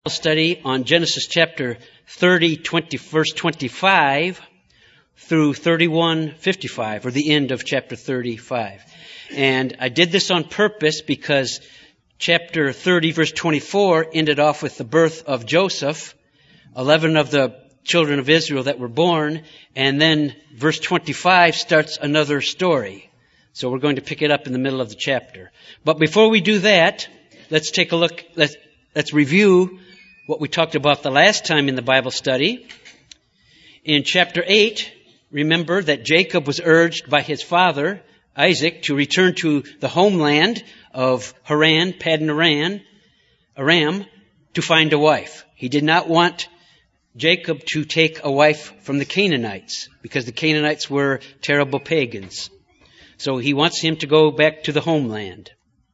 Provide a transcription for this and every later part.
Study on Genesis chapter 30, verse 25 through 31:55, or the end of chapter 35. And I did this on purpose because chapter 30, verse 24 ended off with the birth of Joseph, 11 of the children of Israel that were born, and then verse 25 starts another story. So we're going to pick it up in the middle of the chapter. But before we do that, let's take a look, let's review what we talked about the last time in the Bible study. In chapter 8, remember that Jacob was urged by his father, Isaac, to return to the homeland of Haran, Paddan Aram, to find a wife. He did not want Jacob to take a wife from the Canaanites, because the Canaanites were terrible pagans. So he wants him to go back to the homeland.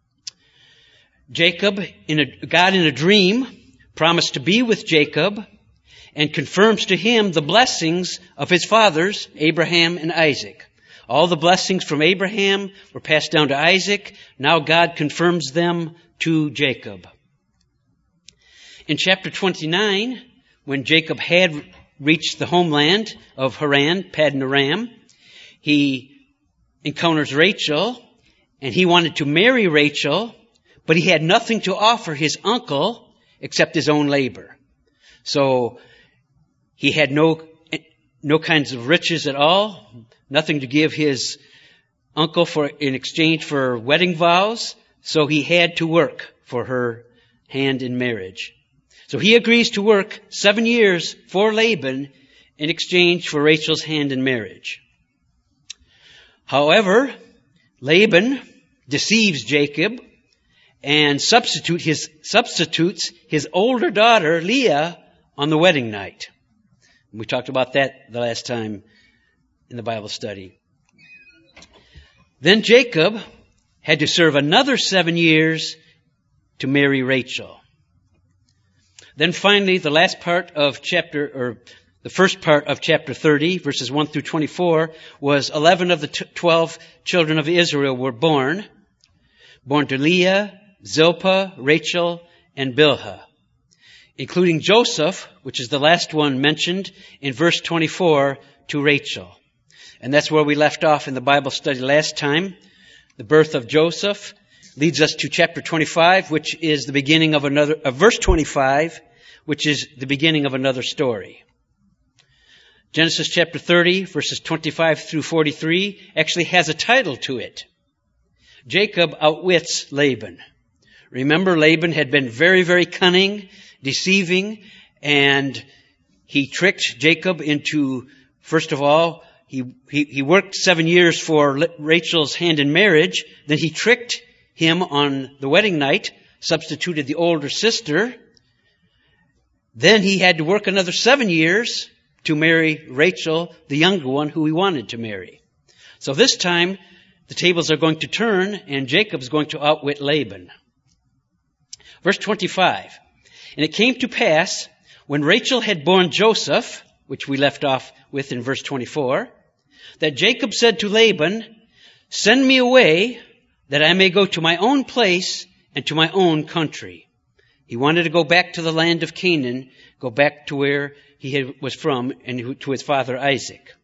God in a dream promised to be with Jacob and confirms to him the blessings of his fathers, Abraham and Isaac. All the blessings from Abraham were passed down to Isaac. Now God confirms them to Jacob. In chapter 29, when Jacob had reached the homeland of Haran, Paddan Aram, he encounters Rachel, and he wanted to marry Rachel, but he had nothing to offer his uncle except his own labor. So he had no kinds of riches at all, nothing to give his uncle in exchange for wedding vows, so he had to work for her hand in marriage. So he agrees to work 7 years for Laban in exchange for Rachel's hand in marriage. However, Laban deceives Jacob and substitutes his older daughter, Leah, on the wedding night. We talked about that the last time in the Bible study. Then Jacob had to serve another 7 years to marry Rachel. Then finally, the first part of chapter 30, verses 1 through 24, was 11 of the 12 children of Israel were born to Leah, Zilpah, Rachel, and Bilhah, including Joseph, which is the last one mentioned in verse 24, to Rachel. And that's where we left off in the Bible study last time. The birth of Joseph leads us to chapter 25, which is the beginning of verse 25, which is the beginning of another story. Genesis chapter 30, verses 25 through 43, actually has a title to it. Jacob outwits Laban. Remember, Laban had been very, very cunning, deceiving, and he tricked Jacob into, first of all, he worked 7 years for Rachel's hand in marriage. Then he tricked him on the wedding night, substituted the older sister. Then he had to work another 7 years to marry Rachel, the younger one, who he wanted to marry. So this time, the tables are going to turn, and Jacob's going to outwit Laban. Verse 25, and it came to pass, when Rachel had borne Joseph, which we left off with in verse 24, that Jacob said to Laban, "Send me away, that I may go to my own place and to my own country." He wanted to go back to the land of Canaan, go back to where he was from, and to his father Isaac.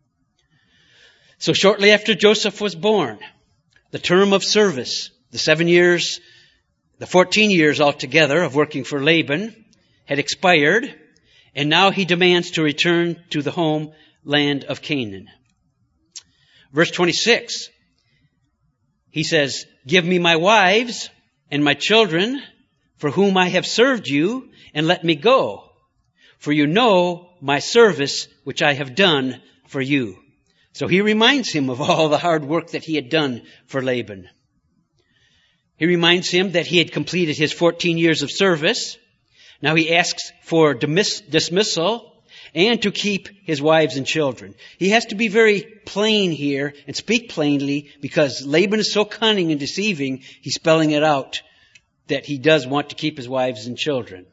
So shortly after Joseph was born, the term of service, the 7 years, the 14 years altogether of working for Laban had expired, and now he demands to return to the homeland of Canaan. Verse 26, he says, "Give me my wives and my children, for whom I have served you, and let me go. For you know my service which I have done for you." So he reminds him of all the hard work that he had done for Laban. He reminds him that he had completed his 14 years of service. Now he asks for dismissal and to keep his wives and children. He has to be very plain here and speak plainly, because Laban is so cunning and deceiving, he's spelling it out that he does want to keep his wives and children.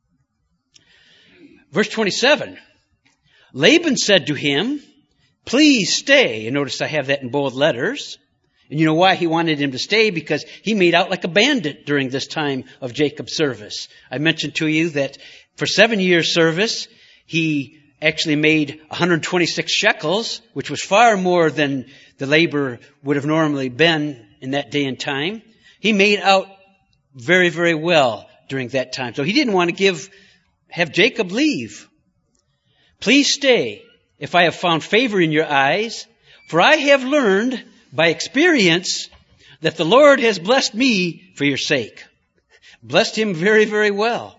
Verse 27, Laban said to him, "Please stay." And notice I have that in bold letters. And you know why he wanted him to stay? Because he made out like a bandit during this time of Jacob's service. I mentioned to you that for 7 years' service, he actually made 126 shekels, which was far more than the labor would have normally been in that day and time. He made out very, very well during that time. So he didn't want to have Jacob leave. Please stay if I have found favor in your eyes, for I have learned by experience that the Lord has blessed me for your sake. Blessed him very, very well.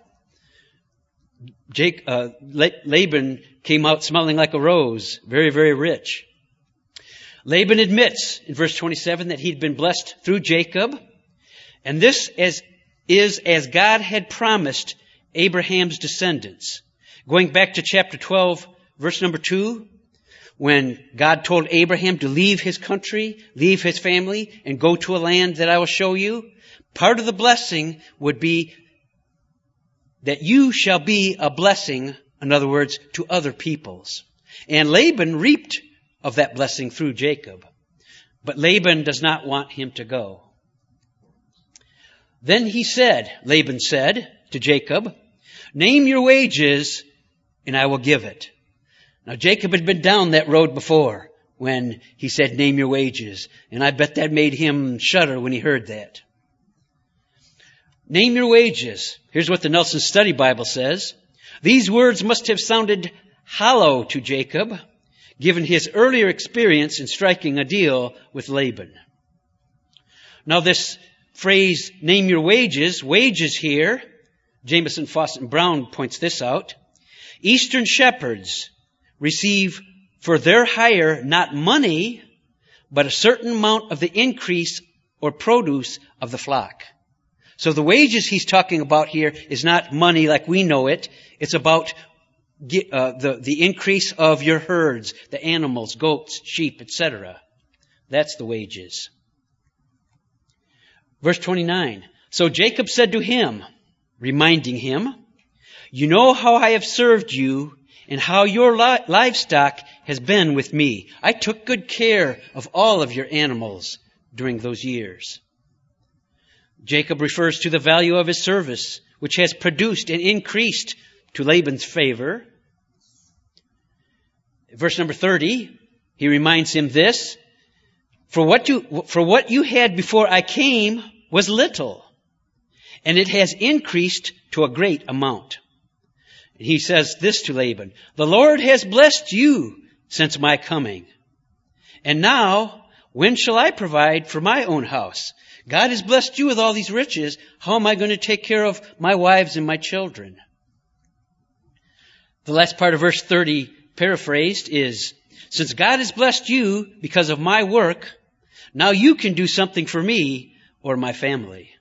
Laban came out smelling like a rose, very, very rich. Laban admits in verse 27 that he'd been blessed through Jacob, and this is as God had promised Abraham's descendants. Going back to chapter 12, verse number 2, when God told Abraham to leave his country, leave his family, and go to a land that I will show you, part of the blessing would be that you shall be a blessing, in other words, to other peoples. And Laban reaped of that blessing through Jacob. But Laban does not want him to go. Then Laban said to Jacob, name your wages and I will give it. Now Jacob had been down that road before when he said, name your wages. And I bet that made him shudder when he heard that. Name your wages. Here's what the Nelson Study Bible says. These words must have sounded hollow to Jacob, given his earlier experience in striking a deal with Laban. Now this phrase, name your wages here, Jameson, Fawcett, and Brown points this out. Eastern shepherds receive for their hire not money, but a certain amount of the increase or produce of the flock. So the wages he's talking about here is not money like we know it. It's about the increase of your herds, the animals, goats, sheep, etc. That's the wages. Verse 29. So Jacob said to him, reminding him, you know how I have served you and how your livestock has been with me. I took good care of all of your animals during those years. Jacob refers to the value of his service, which has produced and increased to Laban's favor. Verse number 30, he reminds him this, for what you had before I came was little, and it has increased to a great amount. And he says this to Laban, the Lord has blessed you since my coming. And now, when shall I provide for my own house? God has blessed you with all these riches. How am I going to take care of my wives and my children? The last part of verse 30, paraphrased, is, since God has blessed you because of my work, now you can do something for me or my family.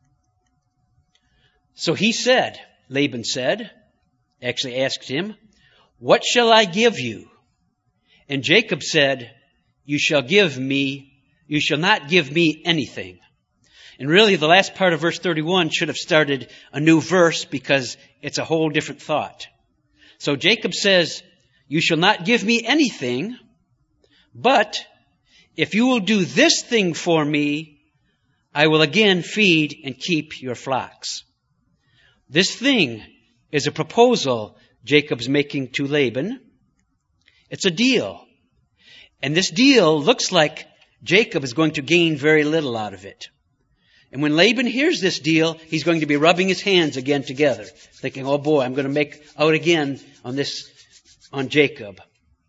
So Laban actually asked him, what shall I give you? And Jacob said, you shall not give me anything. And really, the last part of verse 31 should have started a new verse because it's a whole different thought. So Jacob says, you shall not give me anything, but if you will do this thing for me, I will again feed and keep your flocks. This thing is a proposal Jacob's making to Laban. It's a deal. And this deal looks like Jacob is going to gain very little out of it. And when Laban hears this deal, he's going to be rubbing his hands again together, thinking, oh boy, I'm going to make out again on Jacob.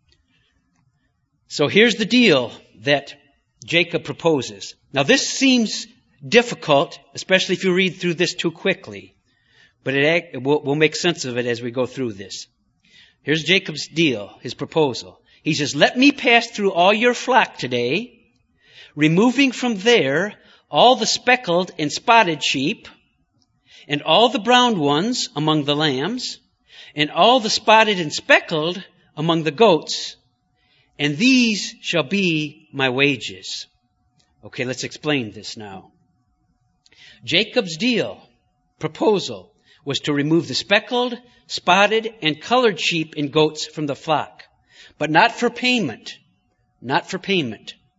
So here's the deal that Jacob proposes. Now this seems difficult, especially if you read through this too quickly. But we'll make sense of it as we go through this. Here's Jacob's deal, his proposal. He says, let me pass through all your flock today, removing from there all the speckled and spotted sheep, and all the brown ones among the lambs, and all the spotted and speckled among the goats, and these shall be my wages. Okay, let's explain this now. Jacob's proposal, was to remove the speckled, spotted, and colored sheep and goats from the flock, but not for payment. Not for payment.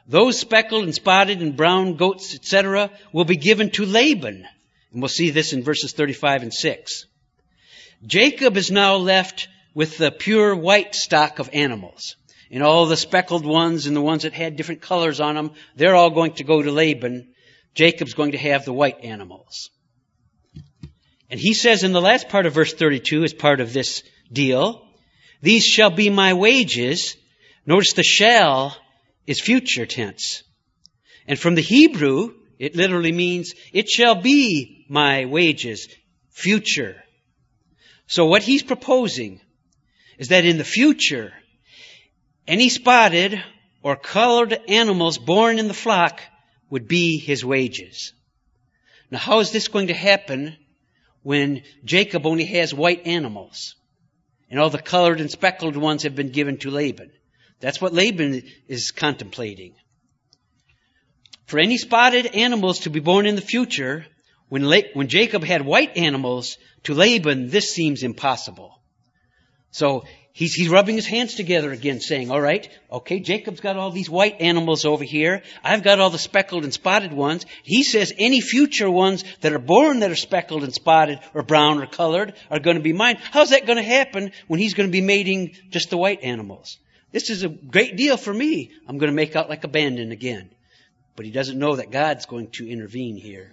Those speckled and spotted and brown goats, etc., will be given to Laban. And we'll see this in verses 35 and 6. Jacob is now left with the pure white stock of animals. And all the speckled ones and the ones that had different colors on them, they're all going to go to Laban. Jacob's going to have the white animals. And he says in the last part of verse 32, as part of this deal, these shall be my wages. Notice the shall is future tense. And from the Hebrew, it literally means, it shall be my wages, future. So what he's proposing is that in the future, any spotted or colored animals born in the flock would be his wages. Now, how is this going to happen when Jacob only has white animals and all the colored and speckled ones have been given to Laban? That's what Laban is contemplating. For any spotted animals to be born in the future, when Jacob had white animals, to Laban, this seems impossible. So he's rubbing his hands together again, saying, all right, okay, Jacob's got all these white animals over here. I've got all the speckled and spotted ones. He says any future ones that are born that are speckled and spotted or brown or colored are going to be mine. How's that going to happen when he's going to be mating just the white animals? This is a great deal for me. I'm going to make out like a bandit again. But he doesn't know that God's going to intervene here.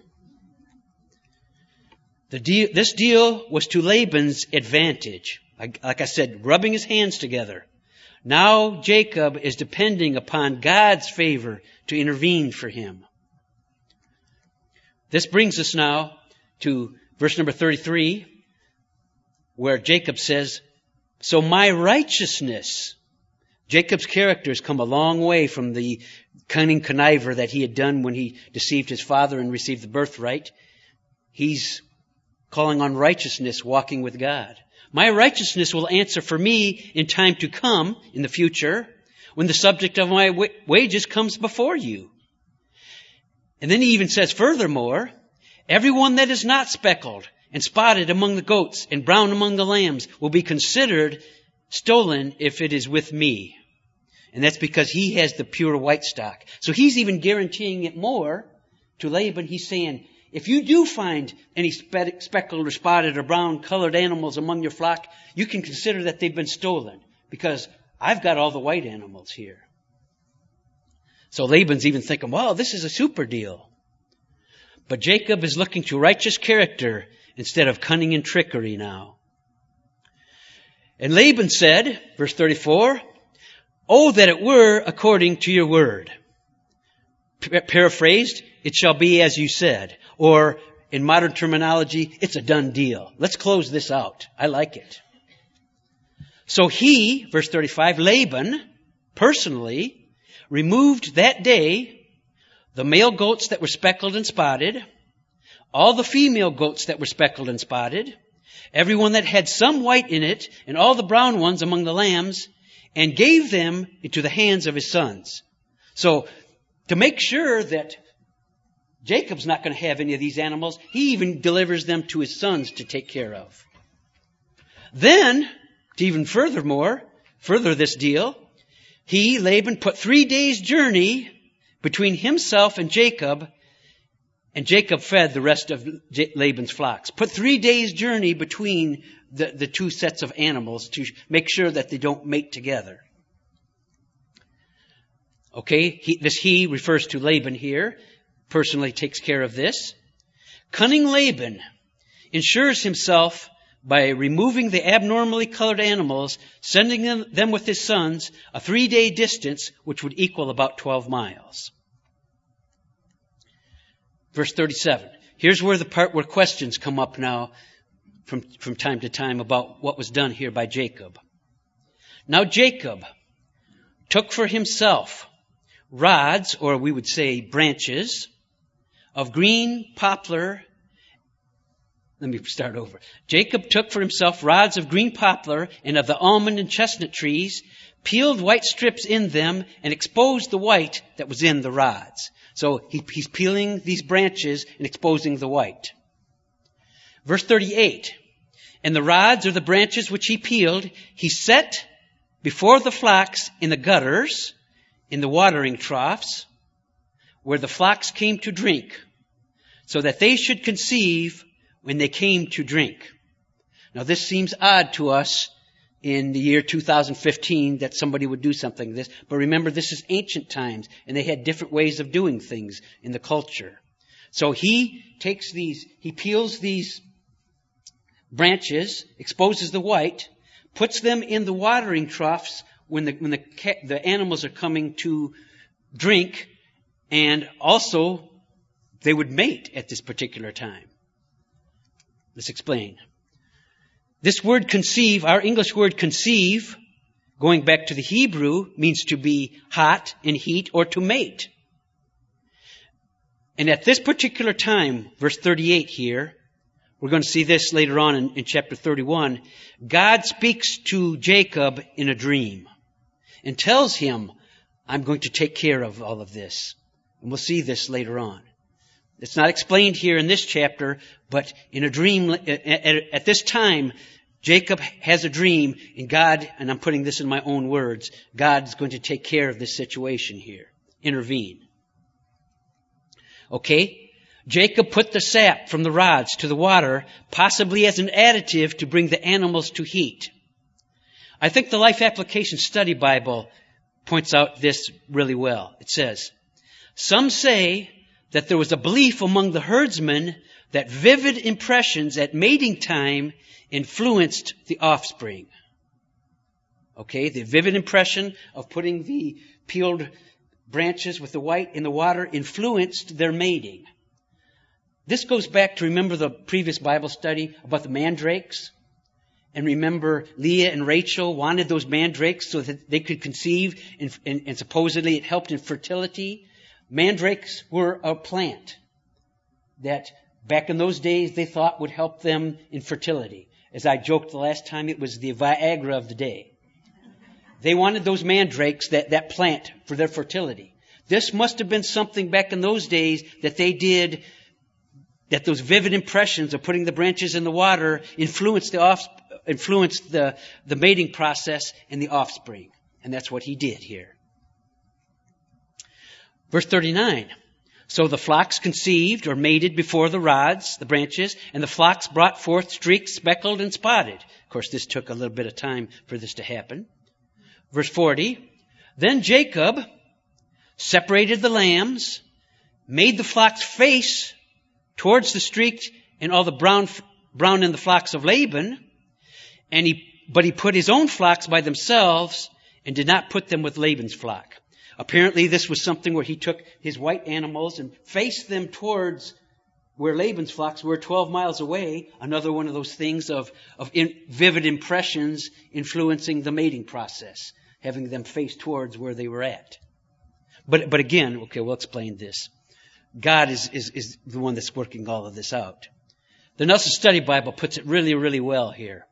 This deal was to Laban's advantage. Like I said, rubbing his hands together. Now Jacob is depending upon God's favor to intervene for him. This brings us now to verse number 33, where Jacob says, so my righteousness. Jacob's character has come a long way from the cunning conniver that he had done when he deceived his father and received the birthright. He's calling on righteousness, walking with God. My righteousness will answer for me in time to come, in the future, when the subject of my wages comes before you. And then he even says, furthermore, everyone that is not speckled and spotted among the goats and brown among the lambs will be considered stolen if it is with me. And that's because he has the pure white stock. So he's even guaranteeing it more to Laban. He's saying, if you do find any speckled or spotted or brown colored animals among your flock, you can consider that they've been stolen because I've got all the white animals here. So Laban's even thinking, wow, this is a super deal. But Jacob is looking to righteous character instead of cunning and trickery now. And Laban said, verse 34, oh, that it were according to your word. Paraphrased, it shall be as you said. Or in modern terminology, it's a done deal. Let's close this out. I like it. So he, verse 35, Laban, personally, removed that day the male goats that were speckled and spotted, all the female goats that were speckled and spotted, everyone that had some white in it, and all the brown ones among the lambs, and gave them into the hands of his sons. So, to make sure that Jacob's not going to have any of these animals, he even delivers them to his sons to take care of. Then, to even further this deal, he, Laban, put 3 days' journey between himself and Jacob fed the rest of Laban's flocks. Put 3 days' journey between the two sets of animals to make sure that they don't mate together. Okay, he refers to Laban here, personally takes care of this. Cunning Laban ensures himself by removing the abnormally colored animals, sending them with his sons a 3-day distance, which would equal about 12 miles. Verse 37. Here's where the part where questions come up now from time to time about what was done here by Jacob. Now Jacob took for himself rods, or we would say branches, of green poplar. Let me start over. Jacob took for himself rods of green poplar and of the almond and chestnut trees, peeled white strips in them, and exposed the white that was in the rods. So he's peeling these branches and exposing the white. Verse 38. And the rods or the branches which he peeled, he set before the flocks in the gutters, in the watering troughs where the flocks came to drink, so that they should conceive when they came to drink. Now this seems odd to us in the year 2015 that somebody would do something like this, but remember this is ancient times and they had different ways of doing things in the culture. So he peels these branches, exposes the white, puts them in the watering troughs when the animals are coming to drink, and also they would mate at this particular time. Let's explain. This word conceive, our English word conceive, going back to the Hebrew, means to be hot in heat or to mate. And at this particular time, verse 38 here, we're going to see this later on in chapter 31, God speaks to Jacob in a dream and tells him, I'm going to take care of all of this. And we'll see this later on. It's not explained here in this chapter, but in a dream, at this time, Jacob has a dream, and God, and I'm putting this in my own words, God's going to take care of this situation here, intervene. Okay? Jacob put the sap from the rods to the water, possibly as an additive to bring the animals to heat. I think the Life Application Study Bible points out this really well. It says, some say that there was a belief among the herdsmen that vivid impressions at mating time influenced the offspring. Okay, the vivid impression of putting the peeled branches with the white in the water influenced their mating. This goes back to, remember the previous Bible study about the mandrakes? And remember, Leah and Rachel wanted those mandrakes so that they could conceive, and supposedly it helped in fertility. Mandrakes were a plant that back in those days they thought would help them in fertility. As I joked the last time, it was the Viagra of the day. They wanted those mandrakes, that plant, for their fertility. This must have been something back in those days that they did, that those vivid impressions of putting the branches in the water influenced the mating process in the offspring. And that's what he did here. Verse 39. So the flocks conceived or mated before the rods, the branches, and the flocks brought forth streaked, speckled, and spotted. Of course, this took a little bit of time for this to happen. Verse 40. Then Jacob separated the lambs, made the flocks face towards the streaked and all the brown in the flocks of Laban, but he put his own flocks by themselves and did not put them with Laban's flock. Apparently this was something where he took his white animals and faced them towards where Laban's flocks were 12 miles away. Another one of those things of vivid impressions influencing the mating process, having them face towards where they were at. But again, okay, we'll explain this. God is the one that's working all of this out. The Nelson Study Bible puts it really, really well here.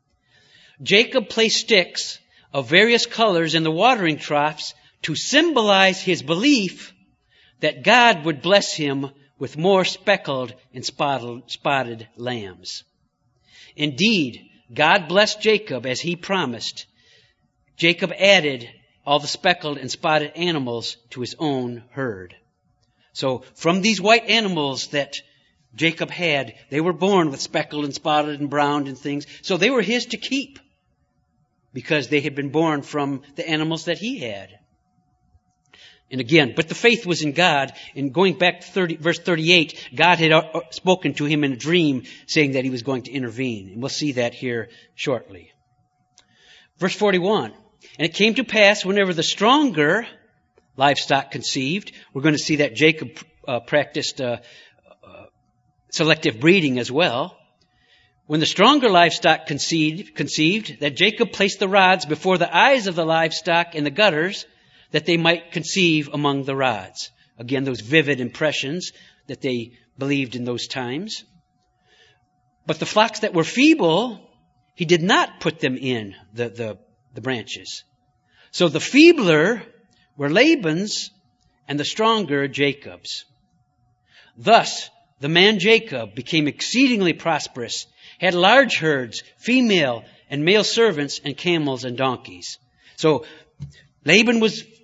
Jacob placed sticks of various colors in the watering troughs to symbolize his belief that God would bless him with more speckled and spotted lambs. Indeed, God blessed Jacob as he promised. Jacob added all the speckled and spotted animals to his own herd. So from these white animals that Jacob had, they were born with speckled and spotted and browned and things. So they were his to keep because they had been born from the animals that he had. And again, but the faith was in God. And going back to verse 38, God had spoken to him in a dream saying that he was going to intervene. And we'll see that here shortly. Verse 41, and it came to pass whenever the stronger livestock conceived, we're going to see that Jacob practiced selective breeding as well. When the stronger livestock conceived, that Jacob placed the rods before the eyes of the livestock in the gutters, that they might conceive among the rods. Again, those vivid impressions that they believed in those times. But the flocks that were feeble, he did not put them in the branches. So the feebler were Laban's and the stronger Jacob's. Thus, the man Jacob became exceedingly prosperous, had large herds, female and male servants, and camels and donkeys. So Laban was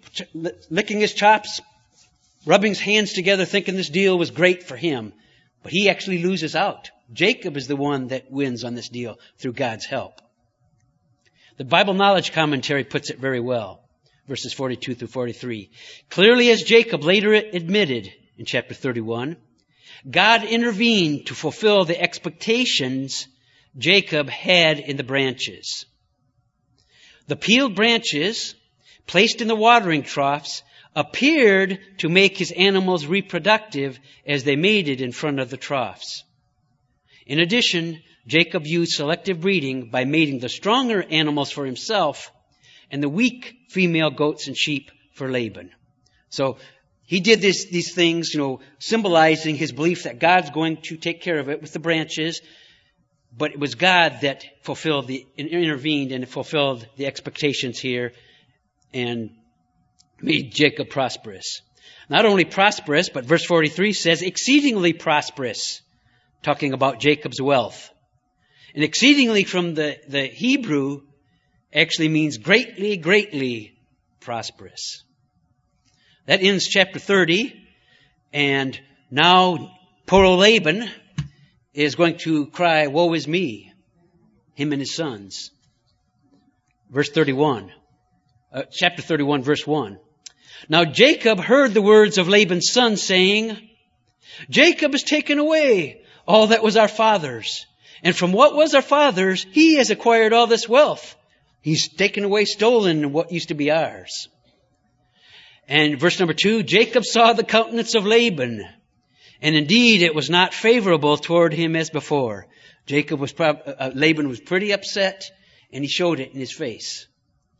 licking his chops, rubbing his hands together, thinking this deal was great for him. But he actually loses out. Jacob is the one that wins on this deal through God's help. The Bible Knowledge Commentary puts it very well. Verses 42 through 43. Clearly, as Jacob later admitted in chapter 31, God intervened to fulfill the expectations Jacob had in the branches. The peeled branches, placed in the watering troughs, appeared to make his animals reproductive as they mated in front of the troughs. In addition, Jacob used selective breeding by mating the stronger animals for himself and the weak female goats and sheep for Laban. So he did these things, symbolizing his belief that God's going to take care of it with the branches. But it was God that intervened and fulfilled the expectations here and made Jacob prosperous. Not only prosperous, but verse 43 says exceedingly prosperous, talking about Jacob's wealth. And exceedingly from the Hebrew actually means greatly, greatly prosperous. That ends chapter 30. And now poor old Laban is going to cry, woe is me, him and his sons. Verse 31. Chapter 31, verse 1. Now Jacob heard the words of Laban's son, saying, Jacob has taken away all that was our father's. And from what was our father's, he has acquired all this wealth. He's taken away, stolen what used to be ours. And verse number 2, Jacob saw the countenance of Laban, and indeed it was not favorable toward him as before. Laban was pretty upset, and he showed it in his face.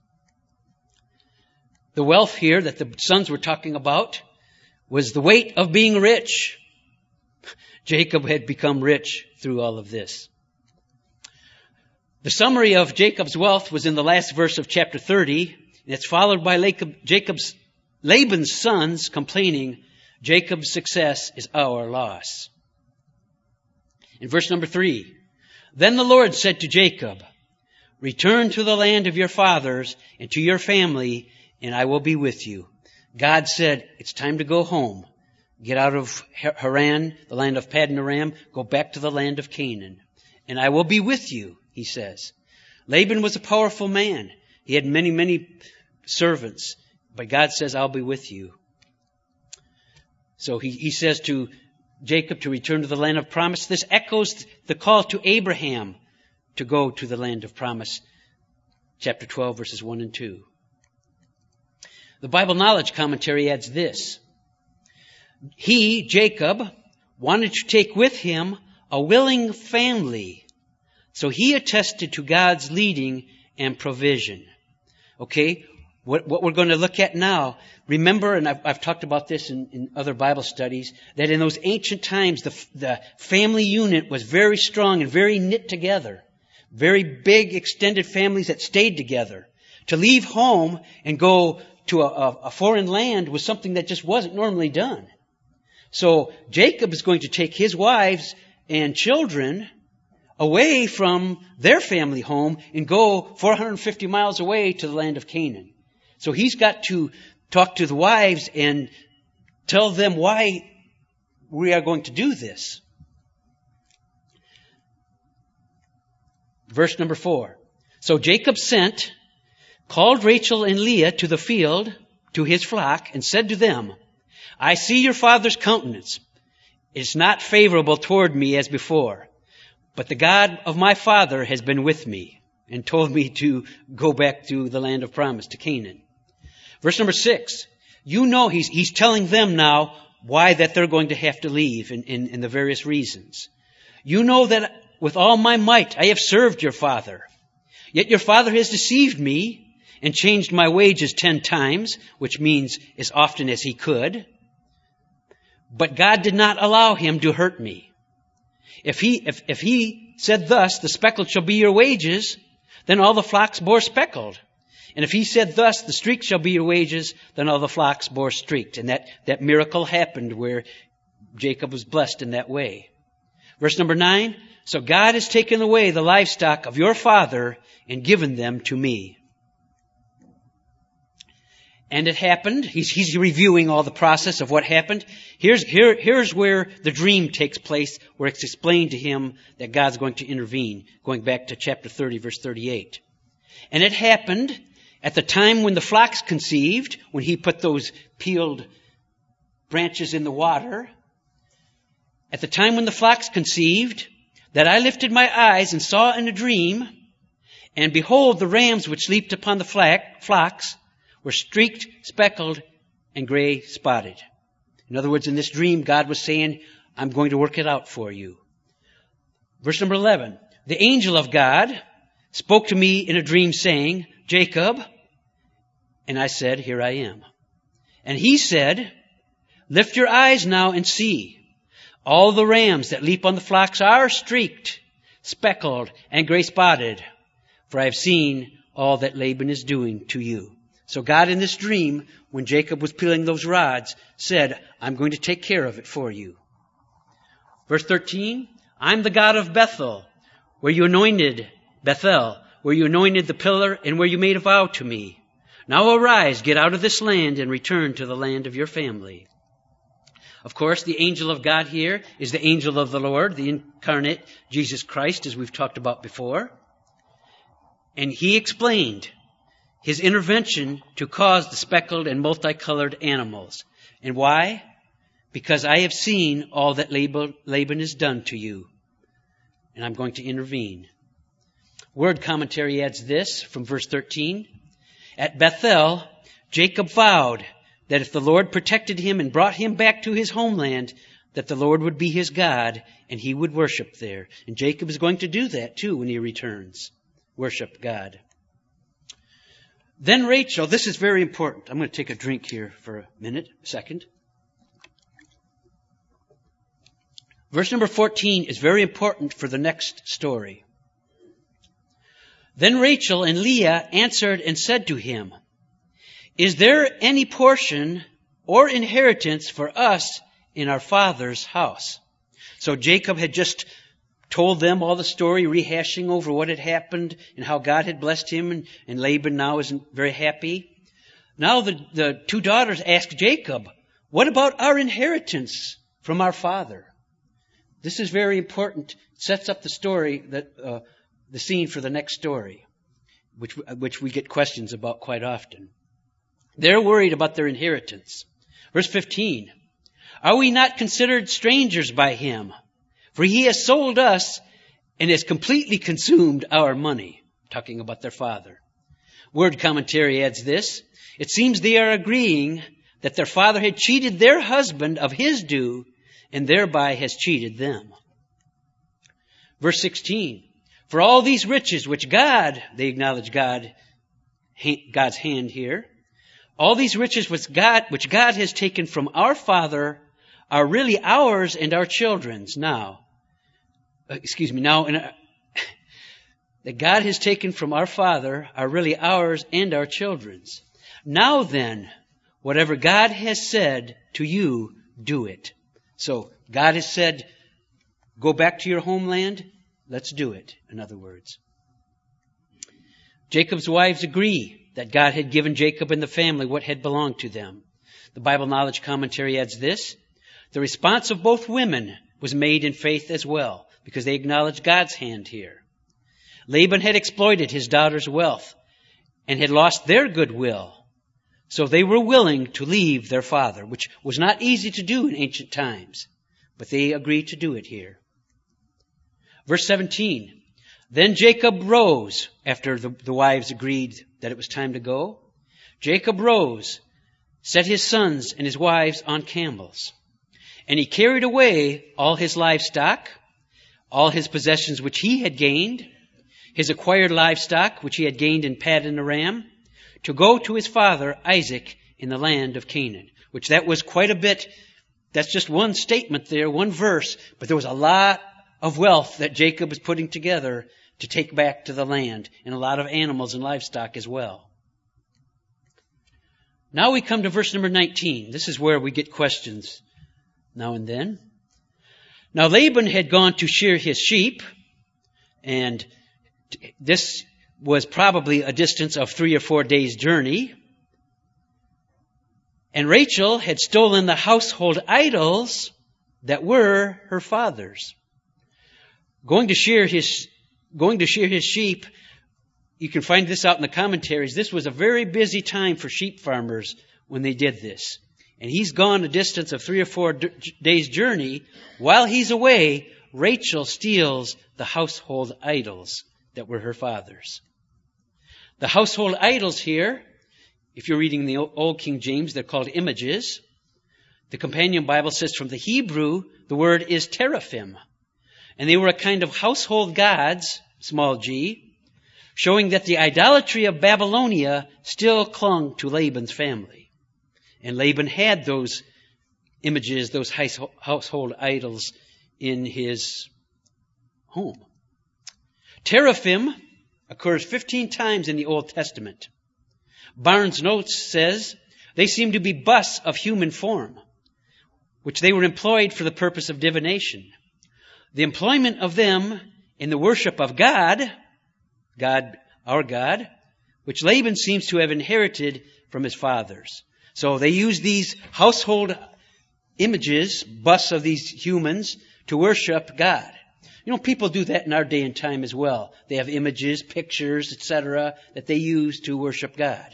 The wealth here that the sons were talking about was the weight of being rich. Jacob had become rich through all of this. The summary of Jacob's wealth was in the last verse of chapter 30. And it's followed by Laban's sons complaining, Jacob's success is our loss. In verse number 3, then the Lord said to Jacob, return to the land of your fathers and to your family, and I will be with you. God said, it's time to go home. Get out of Haran, the land of Paddan Aram, go back to the land of Canaan. And I will be with you, he says. Laban was a powerful man. He had many, many servants. But God says, I'll be with you. So he says to Jacob to return to the land of promise. This echoes the call to Abraham to go to the land of promise. Chapter 12, verses 1 and 2. The Bible Knowledge Commentary adds this. He, Jacob, wanted to take with him a willing family. So he attested to God's leading and provision. Okay, what we're going to look at now, remember, and I've talked about this in other Bible studies, that in those ancient times, the family unit was very strong and very knit together. Very big, extended families that stayed together. To leave home and go to a foreign land was something that just wasn't normally done. So Jacob is going to take his wives and children away from their family home and go 450 miles away to the land of Canaan. So he's got to talk to the wives and tell them why we are going to do this. Verse number 4. So Jacob called Rachel and Leah to the field, to his flock, and said to them, I see your father's countenance. It is not favorable toward me as before, but the God of my father has been with me and told me to go back to the land of promise, to Canaan. Verse number 6. You know he's telling them now why that they're going to have to leave in the various reasons. You know that with all my might I have served your father. Yet your father has deceived me and changed my wages 10 times, which means as often as he could. But God did not allow him to hurt me. If he said thus, the speckled shall be your wages, then all the flocks bore speckled. And if he said thus, the streaked shall be your wages, then all the flocks bore streaked. And that miracle happened where Jacob was blessed in that way. Verse number 9. So God has taken away the livestock of your father and given them to me. And it happened. He's reviewing all the process of what happened. Here's where the dream takes place, where it's explained to him that God's going to intervene, going back to chapter 30, verse 38. And it happened at the time when the flocks conceived, when he put those peeled branches in the water. At the time when the flocks conceived, that I lifted my eyes and saw in a dream, and behold, the rams which leaped upon the flocks were streaked, speckled, and gray spotted. In other words, in this dream, God was saying, I'm going to work it out for you. Verse number 11. The angel of God spoke to me in a dream saying, Jacob. And I said, here I am. And he said, lift your eyes now and see. All the rams that leap on the flocks are streaked, speckled, and gray spotted. For I have seen all that Laban is doing to you. So God in this dream, when Jacob was peeling those rods, said, I'm going to take care of it for you. Verse 13, I'm the God of Bethel, where you anointed Bethel, where you anointed the pillar and where you made a vow to me. Now arise, get out of this land and return to the land of your family. Of course, the angel of God here is the angel of the Lord, the incarnate Jesus Christ, as we've talked about before. And he explained his intervention to cause the speckled and multicolored animals. And why? Because I have seen all that Laban has done to you, and I'm going to intervene. Word commentary adds this from verse 13. At Bethel, Jacob vowed that if the Lord protected him and brought him back to his homeland, that the Lord would be his God and he would worship there. And Jacob is going to do that too when he returns. Worship God. Then Rachel, this is very important. I'm going to take a drink here for a second. Verse number 14 is very important for the next story. Then Rachel and Leah answered and said to him, is there any portion or inheritance for us in our father's house? So Jacob had just told them all the story, rehashing over what had happened and how God had blessed him, and Laban now isn't very happy. Now the two daughters ask Jacob, what about our inheritance from our father? This is very important. It sets up the story, the scene for the next story, which we get questions about quite often. They're worried about their inheritance. Verse 15, are we not considered strangers by him? For he has sold us and has completely consumed our money. Talking about their father. Word commentary adds this. It seems they are agreeing that their father had cheated their husband of his due and thereby has cheated them. Verse 16. For all these riches which God, they acknowledge God's hand here, all these riches which God has taken from our father are really ours and our children's now. That God has taken from our father are really ours and our children's. Now then, whatever God has said to you, do it. So God has said, go back to your homeland. Let's do it, in other words. Jacob's wives agree that God had given Jacob and the family what had belonged to them. The Bible Knowledge Commentary adds this. The response of both women was made in faith as well, because they acknowledged God's hand here. Laban had exploited his daughter's wealth and had lost their goodwill. So they were willing to leave their father, which was not easy to do in ancient times, but they agreed to do it here. Verse 17, then Jacob rose after the wives agreed that it was time to go. Jacob rose, set his sons and his wives on camels, and he carried away all his livestock, all his possessions which he had gained, his acquired livestock which he had gained in Paddan Aram, to go to his father Isaac in the land of Canaan, which that was quite a bit. That's just one statement there, one verse, but there was a lot of wealth that Jacob was putting together to take back to the land, and a lot of animals and livestock as well. Now we come to verse number 19. This is where we get questions now and then. Now Laban had gone to shear his sheep, and this was probably a distance of 3 or 4 days' journey. And Rachel had stolen the household idols that were her father's. Going to shear his sheep, you can find this out in the commentaries. This was a very busy time for sheep farmers when they did this. And he's gone a distance of 3 or 4 days' journey. While he's away, Rachel steals the household idols that were her father's. The household idols here, if you're reading the Old King James, they're called images. The Companion Bible says from the Hebrew, the word is teraphim. And they were a kind of household gods, small g, showing that the idolatry of Babylonia still clung to Laban's family. And Laban had those images, those household idols in his home. Teraphim occurs 15 times in the Old Testament. Barnes' Notes says they seem to be busts of human form, which they were employed for the purpose of divination. The employment of them in the worship of God, our God, which Laban seems to have inherited from his fathers. So they use these household images, busts of these humans, to worship God. You know, people do that in our day and time as well. They have images, pictures, etc., that they use to worship God.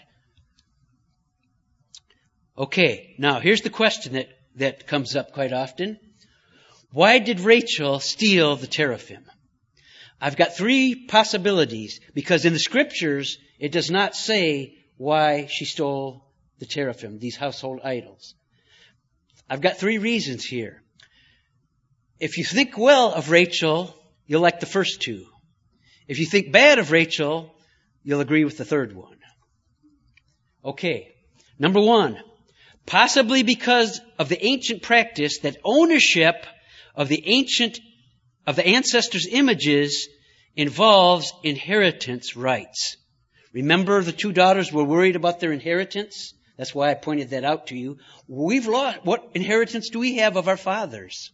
Okay, now here's the question that comes up quite often. Why did Rachel steal the teraphim? I've got 3 possibilities, because in the scriptures, it does not say why she stole the teraphim, these household idols. I've got 3 reasons here. If you think well of Rachel, you'll like the first 2. If you think bad of Rachel, you'll agree with the third one. Okay, number 1, possibly because of the ancient practice that ownership of the ancestors' images involves inheritance rights. Remember, the 2 daughters were worried about their inheritance? That's why I pointed that out to you. We've lost. What inheritance do we have of our fathers?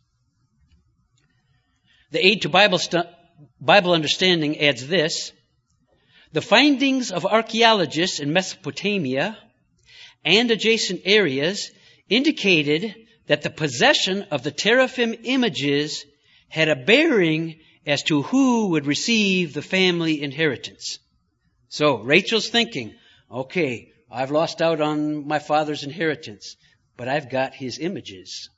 The Aid to Bible Understanding adds this. The findings of archaeologists in Mesopotamia and adjacent areas indicated that the possession of the teraphim images had a bearing as to who would receive the family inheritance. So Rachel's thinking, okay, I've lost out on my father's inheritance, but I've got his images.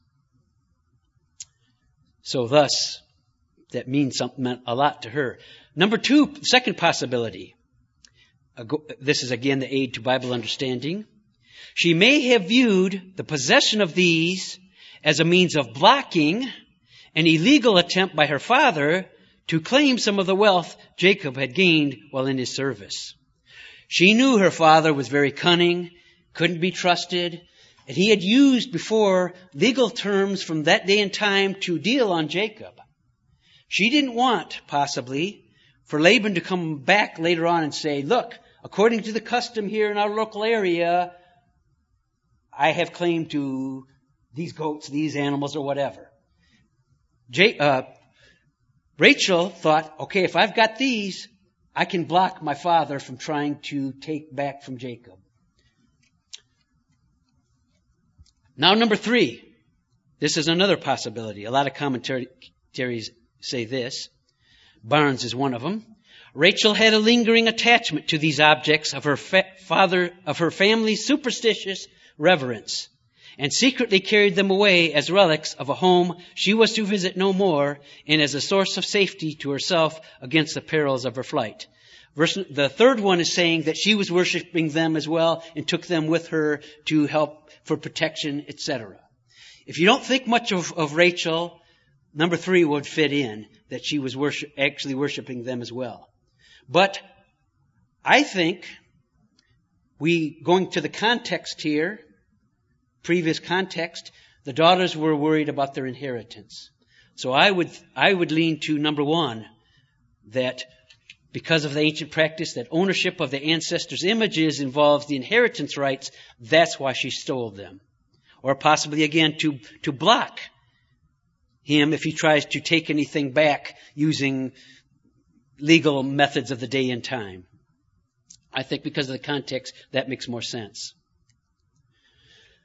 So thus, that means something a lot to her. Number 2, second possibility. This is again the Aid to Bible Understanding. She may have viewed the possession of these as a means of blocking an illegal attempt by her father to claim some of the wealth Jacob had gained while in his service. She knew her father was very cunning, couldn't be trusted, and he had used before legal terms from that day and time to deal on Jacob. She didn't want, possibly, for Laban to come back later on and say, look, according to the custom here in our local area, I have claim to these goats, these animals, or whatever. Rachel thought, okay, if I've got these, I can block my father from trying to take back from Jacob. Now, number 3. This is another possibility. A lot of commentaries say this. Barnes is one of them. Rachel had a lingering attachment to these objects of her family's superstitious reverence, and secretly carried them away as relics of a home she was to visit no more, and as a source of safety to herself against the perils of her flight. The third one is saying that she was worshiping them as well and took them with her to help for protection, etc. If you don't think much of Rachel, number 3 would fit in, that she was actually worshiping them as well. But I think going to the context here, previous context, the daughters were worried about their inheritance. So I would lean to number 1, that because of the ancient practice that ownership of the ancestors' images involves the inheritance rights, that's why she stole them. Or possibly again to block him if he tries to take anything back using legal methods of the day and time. I think because of the context, that makes more sense.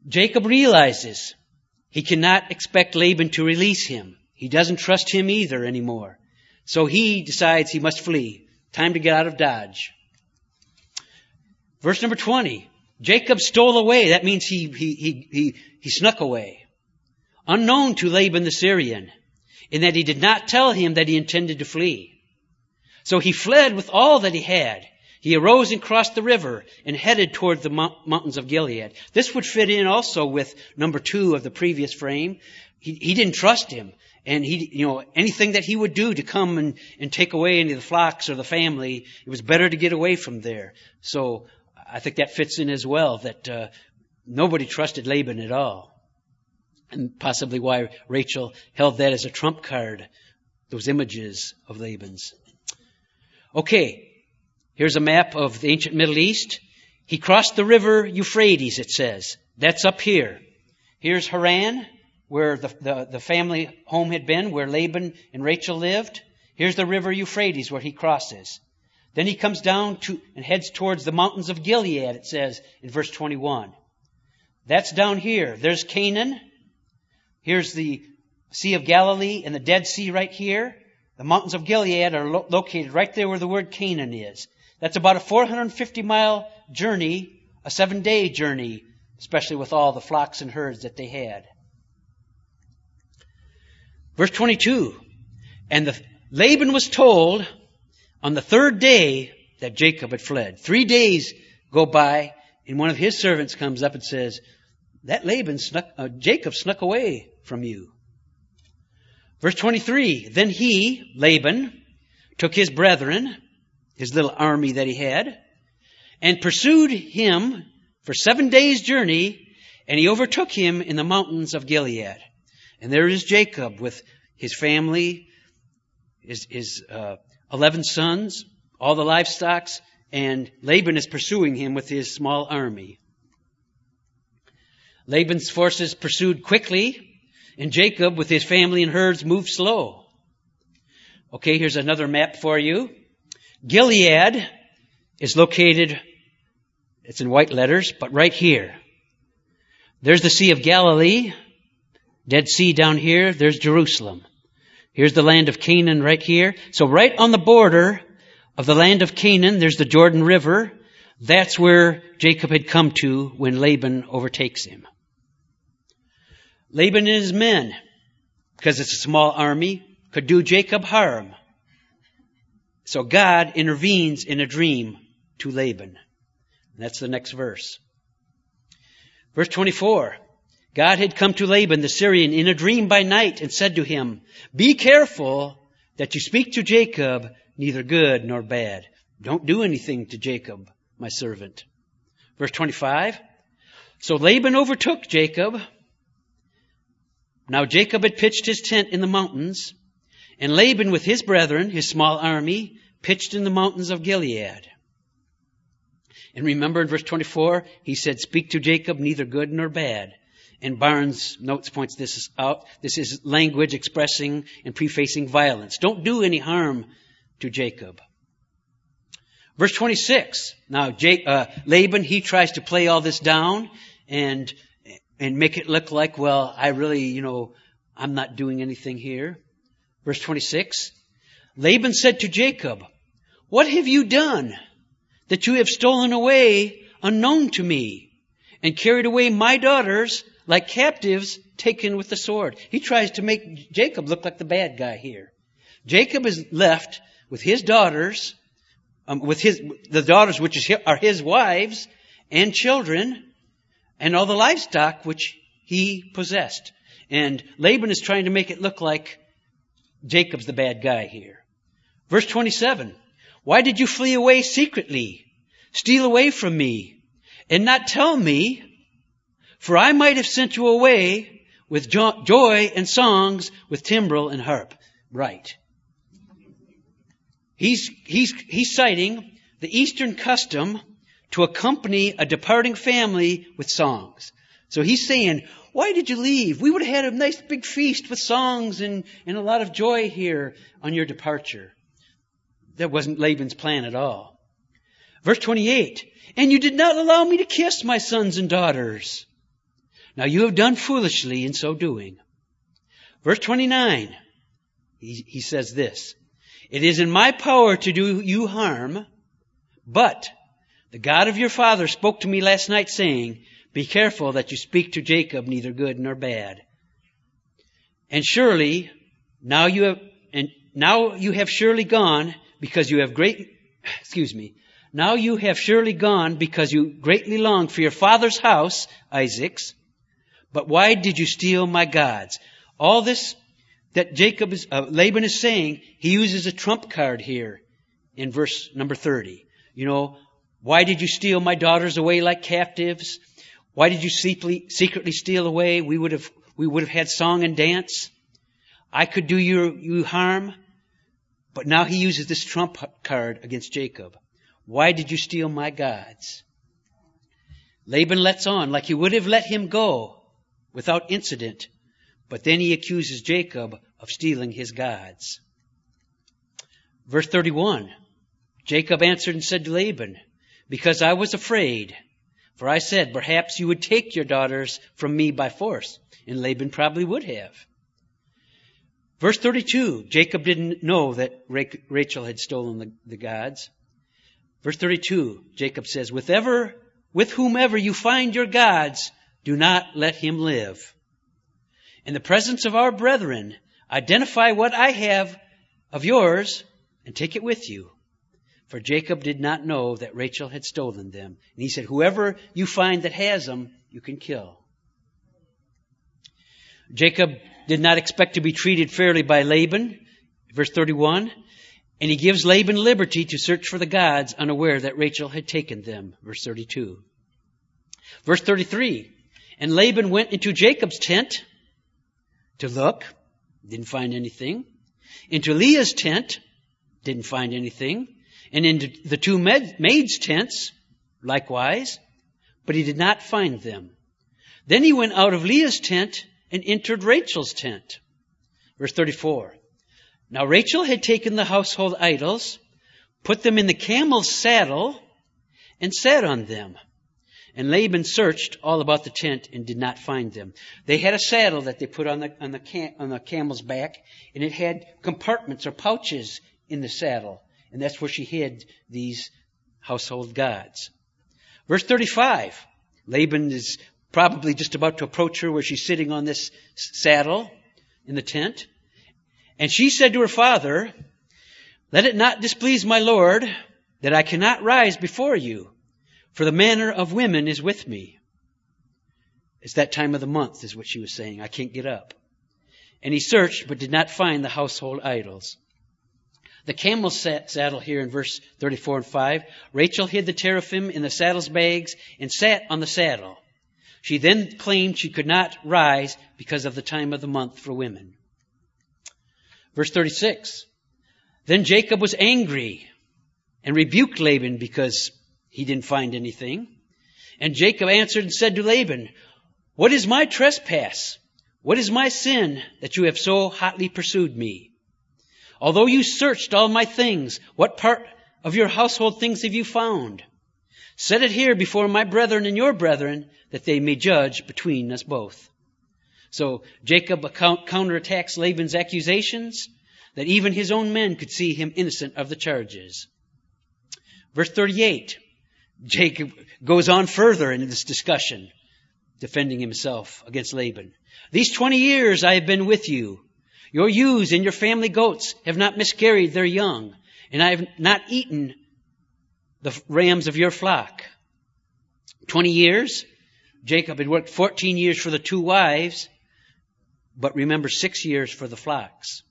Jacob realizes he cannot expect Laban to release him. He doesn't trust him either anymore. So he decides he must flee. Time to get out of Dodge. Verse number 20. Jacob stole away. That means he snuck away. Unknown to Laban the Syrian, in that he did not tell him that he intended to flee. So he fled with all that he had. He arose and crossed the river and headed toward the mountains of Gilead. This would fit in also with number 2 of the previous frame. He didn't trust him. And anything that he would do to come and take away any of the flocks or the family, it was better to get away from there. So I think that fits in as well, that nobody trusted Laban at all. And possibly why Rachel held that as a trump card, those images of Laban's. Okay, here's a map of the ancient Middle East. He crossed the river Euphrates, it says. That's up here. Here's Haran, where the family home had been, where Laban and Rachel lived. Here's the river Euphrates, where he crosses. Then he comes down and heads towards the mountains of Gilead, it says in verse 21. That's down here. There's Canaan. Here's the Sea of Galilee and the Dead Sea right here. The mountains of Gilead are located right there where the word Canaan is. That's about a 450-mile journey, a 7-day journey, especially with all the flocks and herds that they had. Verse 22, and Laban was told on the 3rd day that Jacob had fled. 3 days go by, and one of his servants comes up and says, that Jacob snuck away from you. Verse 23, then he, Laban, took his brethren, his little army that he had, and pursued him for 7 days' journey, and he overtook him in the mountains of Gilead. And there is Jacob with his family, his 11 sons, all the livestock, and Laban is pursuing him with his small army. Laban's forces pursued quickly, and Jacob with his family and herds moved slow. Okay, here's another map for you. Gilead is located, it's in white letters, but right here. There's the Sea of Galilee, Dead Sea down here. There's Jerusalem. Here's the land of Canaan right here. So right on the border of the land of Canaan, there's the Jordan River. That's where Jacob had come to when Laban overtakes him. Laban and his men, because it's a small army, could do Jacob harm. So God intervenes in a dream to Laban. That's the next verse. Verse 24. God had come to Laban the Syrian in a dream by night and said to him, be careful that you speak to Jacob neither good nor bad. Don't do anything to Jacob, my servant. Verse 25. So Laban overtook Jacob. Now Jacob had pitched his tent in the mountains, and Laban with his brethren, his small army, pitched in the mountains of Gilead. And remember in verse 24, he said, speak to Jacob neither good nor bad. And Barnes points this out. This is language expressing and prefacing violence. Don't do any harm to Jacob. Verse 26. Now, Laban, he tries to play all this down and make it look like, well, I really, I'm not doing anything here. Verse 26. Laban said to Jacob, what have you done that you have stolen away unknown to me and carried away my daughters like captives taken with the sword? He tries to make Jacob look like the bad guy here. Jacob is left with his daughters, the daughters which are his wives and children, and all the livestock which he possessed. And Laban is trying to make it look like Jacob's the bad guy here. Verse 27. Why did you flee away secretly, steal away from me, and not tell me? For I might have sent you away with joy and songs, with timbrel and harp. Right. He's citing the Eastern custom to accompany a departing family with songs. So he's saying, why did you leave? We would have had a nice big feast with songs and a lot of joy here on your departure. That wasn't Laban's plan at all. Verse 28, and you did not allow me to kiss my sons and daughters. Now you have done foolishly in so doing. Verse 29, he says this, it is in my power to do you harm, but the God of your father spoke to me last night, saying, be careful that you speak to Jacob neither good nor bad. And surely, now you have surely gone because you greatly long for your father's house, Isaac's. But why did you steal my gods? All this that Laban is saying, he uses a trump card here in verse number 30. Why did you steal my daughters away like captives? Why did you secretly steal away? We would have had song and dance. I could do you harm. But now he uses this trump card against Jacob. Why did you steal my gods? Laban lets on like he would have let him go without incident. But then he accuses Jacob of stealing his gods. Verse 31, Jacob answered and said to Laban, because I was afraid, for I said, perhaps you would take your daughters from me by force. And Laban probably would have. Verse 32, Jacob didn't know that Rachel had stolen the gods. Verse 32, Jacob says, with whomever you find your gods, do not let him live. In the presence of our brethren, identify what I have of yours and take it with you. For Jacob did not know that Rachel had stolen them. And he said, whoever you find that has them, you can kill. Jacob did not expect to be treated fairly by Laban. Verse 31. And he gives Laban liberty to search for the gods, unaware that Rachel had taken them. Verse 32. Verse 33. And Laban went into Jacob's tent to look. Didn't find anything. Into Leah's tent. Didn't find anything. And into the two maids' tents, likewise. But he did not find them. Then he went out of Leah's tent and entered Rachel's tent. Verse 34. Now Rachel had taken the household idols, put them in the camel's saddle, and sat on them. And Laban searched all about the tent and did not find them. They had a saddle that they put on the camel's back, and it had compartments or pouches in the saddle. And that's where she hid these household gods. Verse 35. Laban is probably just about to approach her where she's sitting on this saddle in the tent. And she said to her father, let it not displease my lord that I cannot rise before you, for the manner of women is with me. It's that time of the month is what she was saying. I can't get up. And he searched but did not find the household idols. The camel's saddle here in verse 34 and 5, Rachel hid the teraphim in the saddle's bags and sat on the saddle. She then claimed she could not rise because of the time of the month for women. Verse 36, then Jacob was angry and rebuked Laban because he didn't find anything. And Jacob answered and said to Laban, what is my trespass? What is my sin that you have so hotly pursued me? Although you searched all my things, what part of your household things have you found? Set it here before my brethren and your brethren, that they may judge between us both. So Jacob counterattacks Laban's accusations, that even his own men could see him innocent of the charges. Verse 38, Jacob goes on further in this discussion, defending himself against Laban. These 20 years I have been with you. Your ewes and your family goats have not miscarried their young, and I have not eaten the rams of your flock. 20 years. Jacob had worked 14 years for the 2 wives, but remember 6 years for the flocks.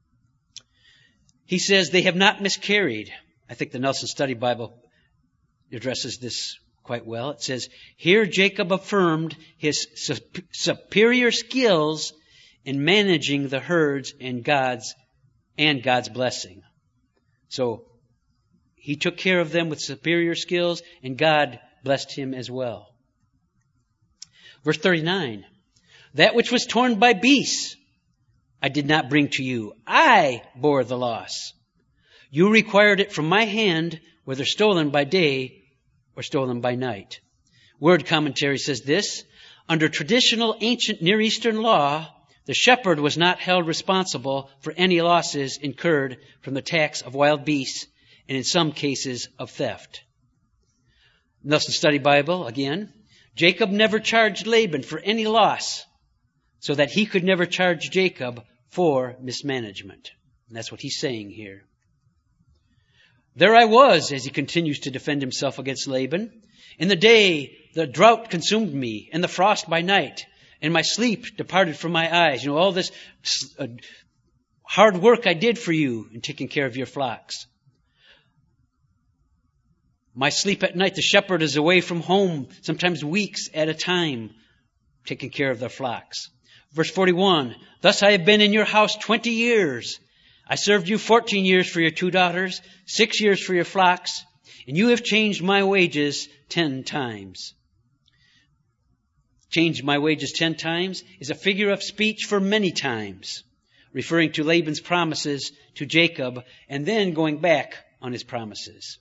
He says they have not miscarried. I think the Nelson Study Bible addresses this quite well. It says, here Jacob affirmed his superior skills in managing the herds and God's blessing. So he took care of them with superior skills, and God blessed him as well. Verse 39, that which was torn by beasts I did not bring to you. I bore the loss. You required it from my hand, whether stolen by day or stolen by night. Word commentary says this, Under traditional ancient Near Eastern law, the shepherd was not held responsible for any losses incurred from the attacks of wild beasts and in some cases of theft. Nelson Study Bible, again. Jacob never charged Laban for any loss so that he could never charge Jacob for mismanagement. And that's what he's saying here. There I was, as he continues to defend himself against Laban. In the day, the drought consumed me, and the frost by night, and my sleep departed from my eyes. All this hard work I did for you in taking care of your flocks. My sleep at night, the shepherd is away from home, sometimes weeks at a time, taking care of their flocks. Verse 41, thus I have been in your house 20 years. I served you 14 years for your 2 daughters, 6 years for your flocks, and you have changed my wages 10 times. Changed my wages 10 times is a figure of speech for many times, referring to Laban's promises to Jacob and then going back on his promises.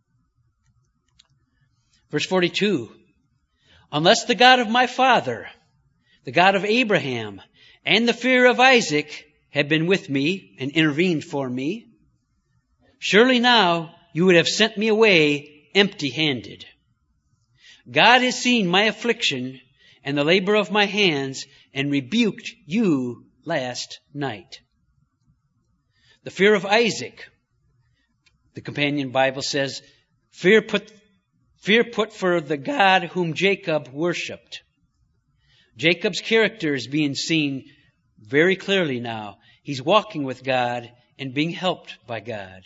Verse 42, unless the God of my father, the God of Abraham, and the fear of Isaac had been with me and intervened for me, surely now you would have sent me away empty-handed. God has seen my affliction and the labor of my hands and rebuked you last night. The fear of Isaac, the companion Bible says, fear put for the God whom Jacob worshipped. Jacob's character is being seen very clearly now. He's walking with God and being helped by God.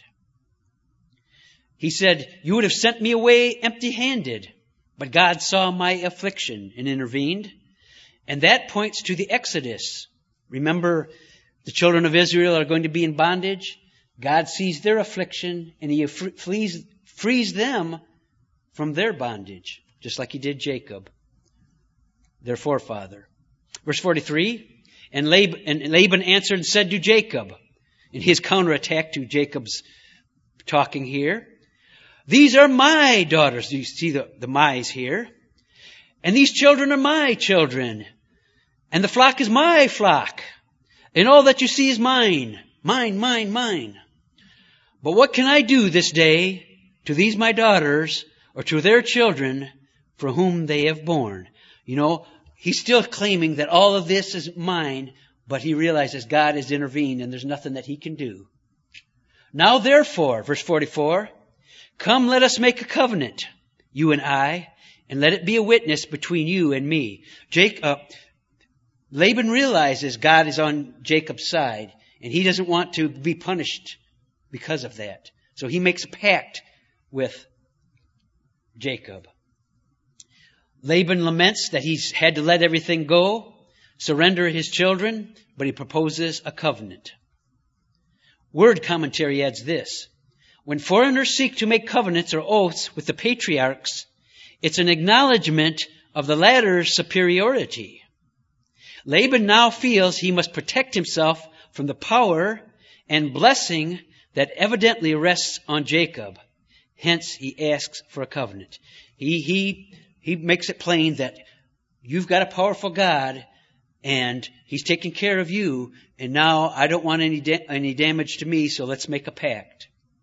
He said, you would have sent me away empty-handed, but God saw my affliction and intervened. And that points to the Exodus. Remember, the children of Israel are going to be in bondage. God sees their affliction and He frees them from their bondage, just like He did Jacob, their forefather. Verse 43, and Laban answered and said to Jacob, in his counterattack to Jacob's talking here, these are my daughters. You see the my's here. And these children are my children. And the flock is my flock. And all that you see is mine. Mine, mine, mine. But what can I do this day to these my daughters or to their children for whom they have borne? He's still claiming that all of this is mine, but he realizes God has intervened and there's nothing that he can do. Now therefore, verse 44, come, let us make a covenant, you and I, and let it be a witness between you and me. Laban realizes God is on Jacob's side, and he doesn't want to be punished because of that. So he makes a pact with Jacob. Laban laments that he's had to let everything go, surrender his children, but he proposes a covenant. Word commentary adds this. When foreigners seek to make covenants or oaths with the patriarchs, it's an acknowledgement of the latter's superiority. Laban now feels he must protect himself from the power and blessing that evidently rests on Jacob. Hence, he asks for a covenant. He makes it plain that you've got a powerful God and He's taking care of you, and now I don't want any damage to me, so let's make a pact.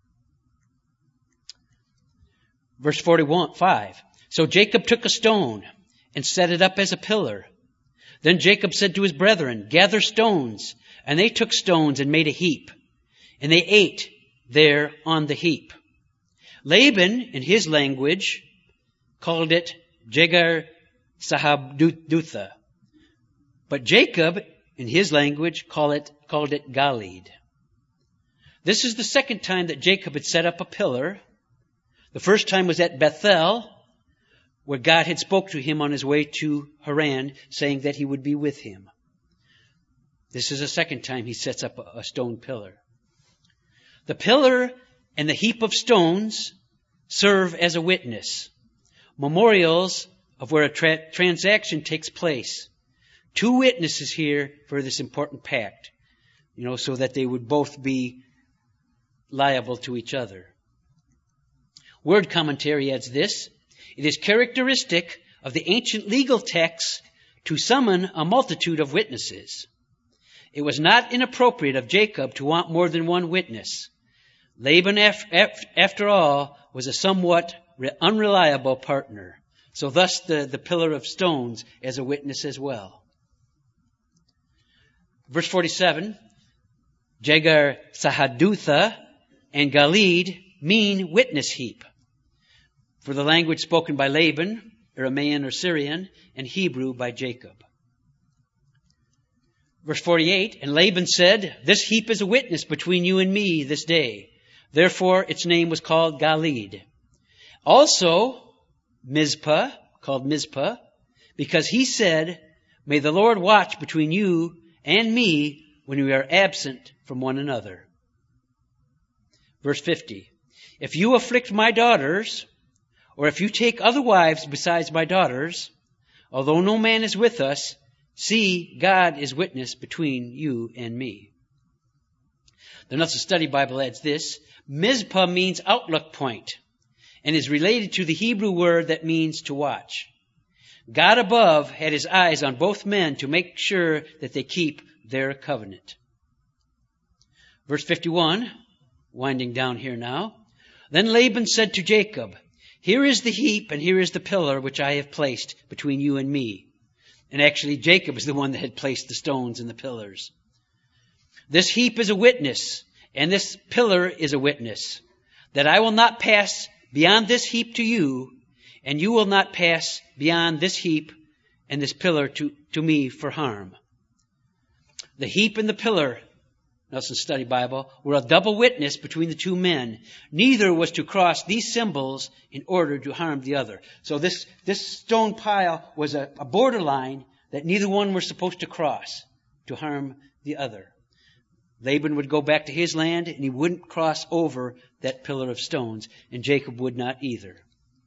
Verse 45. So Jacob took a stone and set it up as a pillar. Then Jacob said to his brethren, gather stones. And they took stones and made a heap. And they ate there on the heap. Laban, in his language, called it Jegar Sahabdutha. But Jacob, in his language, called it Galid. This is the second time that Jacob had set up a pillar. The first time was at Bethel, where God had spoke to him on his way to Haran, saying that He would be with him. This is the second time he sets up a stone pillar. The pillar and the heap of stones serve as a witness, memorials of where a transaction takes place. Two witnesses here for this important pact, so that they would both be liable to each other. Word commentary adds this. It is characteristic of the ancient legal texts to summon a multitude of witnesses. It was not inappropriate of Jacob to want more than one witness. Laban, after all, was a somewhat unreliable partner. So thus the pillar of stones as a witness as well. Verse 47, Jegar Sahadutha and Galid mean witness heap, for the language spoken by Laban, Aramaean or Syrian, and Hebrew by Jacob. Verse 48, and Laban said, this heap is a witness between you and me this day. Therefore its name was called Galid. Also Mizpah, called Mizpah, because he said, may the Lord watch between you and me when we are absent from one another. Verse 50, if you afflict my daughters, or if you take other wives besides my daughters, although no man is with us, see, God is witness between you and me. The Nelson Study Bible adds this, Mizpah means outlook point and is related to the Hebrew word that means to watch. God above had his eyes on both men to make sure that they keep their covenant. Verse 51, winding down here now. Then Laban said to Jacob, here is the heap and here is the pillar which I have placed between you and me. And actually Jacob is the one that had placed the stones and the pillars. This heap is a witness, and this pillar is a witness, that I will not pass beyond this heap to you, and you will not pass beyond this heap and this pillar to me for harm. The heap and the pillar, Nelson Study Bible, were a double witness between the two men. Neither was to cross these symbols in order to harm the other. So this stone pile was a borderline that neither one were supposed to cross to harm the other. Laban would go back to his land and he wouldn't cross over that pillar of stones, and Jacob would not either,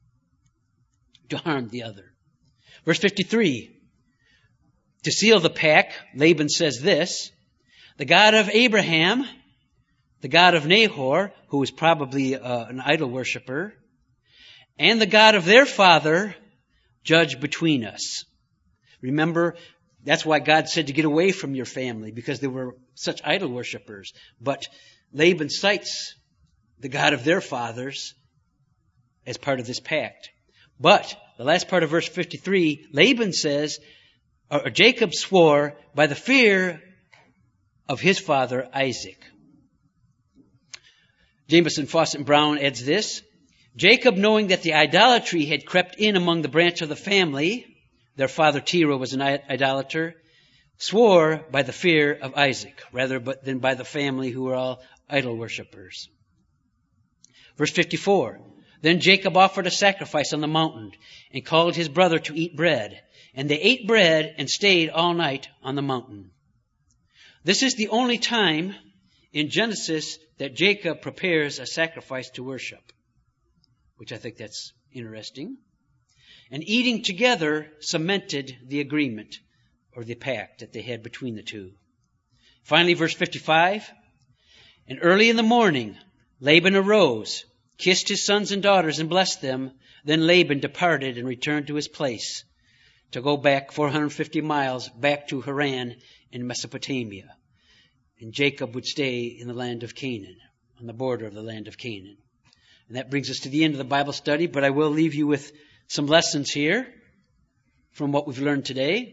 to harm the other. Verse 53, to seal the pact, Laban says this, the God of Abraham, the God of Nahor, who was probably an idol worshiper, and the God of their father, judge between us. Remember, that's why God said to get away from your family, because they were such idol worshippers. But Laban cites the God of their fathers as part of this pact. But the last part of verse 53, Laban says, or Jacob swore by the fear of his father Isaac. Jameson, Fawcett, and Brown adds this, Jacob, knowing that the idolatry had crept in among the branch of the family, their father Terah was an idolater, swore by the fear of Isaac rather than by the family who were all idol worshippers. Verse 54, then Jacob offered a sacrifice on the mountain and called his brother to eat bread. And they ate bread and stayed all night on the mountain. This is the only time in Genesis that Jacob prepares a sacrifice to worship, which I think that's interesting. And eating together cemented the agreement or the pact that they had between the two. Finally, verse 55, and early in the morning, Laban arose, kissed his sons and daughters and blessed them. Then Laban departed and returned to his place to go back 450 miles back to Haran in Mesopotamia. And Jacob would stay in the land of Canaan, on the border of the land of Canaan. And that brings us to the end of the Bible study, but I will leave you with some lessons here from what we've learned today.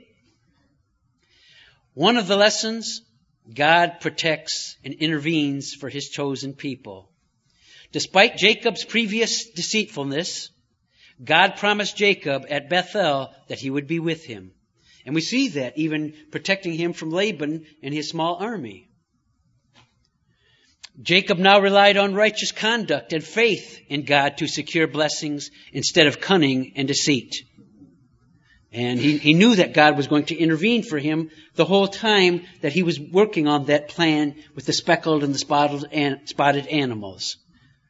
One of the lessons, God protects and intervenes for his chosen people. Despite Jacob's previous deceitfulness, God promised Jacob at Bethel that he would be with him. And we see that even protecting him from Laban and his small army. Jacob now relied on righteous conduct and faith in God to secure blessings instead of cunning and deceit. And he knew that God was going to intervene for him the whole time that he was working on that plan with the speckled and the spotted animals.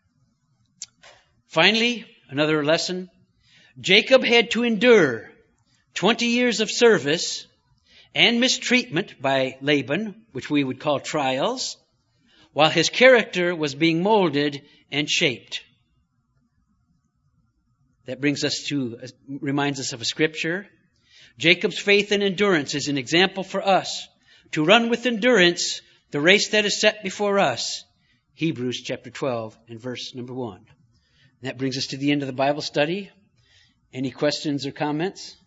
Finally, another lesson. Jacob had to endure 20 years of service and mistreatment by Laban, which we would call trials, while his character was being molded and shaped. That reminds us of a scripture. Jacob's faith and endurance is an example for us to run with endurance the race that is set before us. Hebrews chapter 12 and verse number 1. That brings us to the end of the Bible study. Any questions or comments?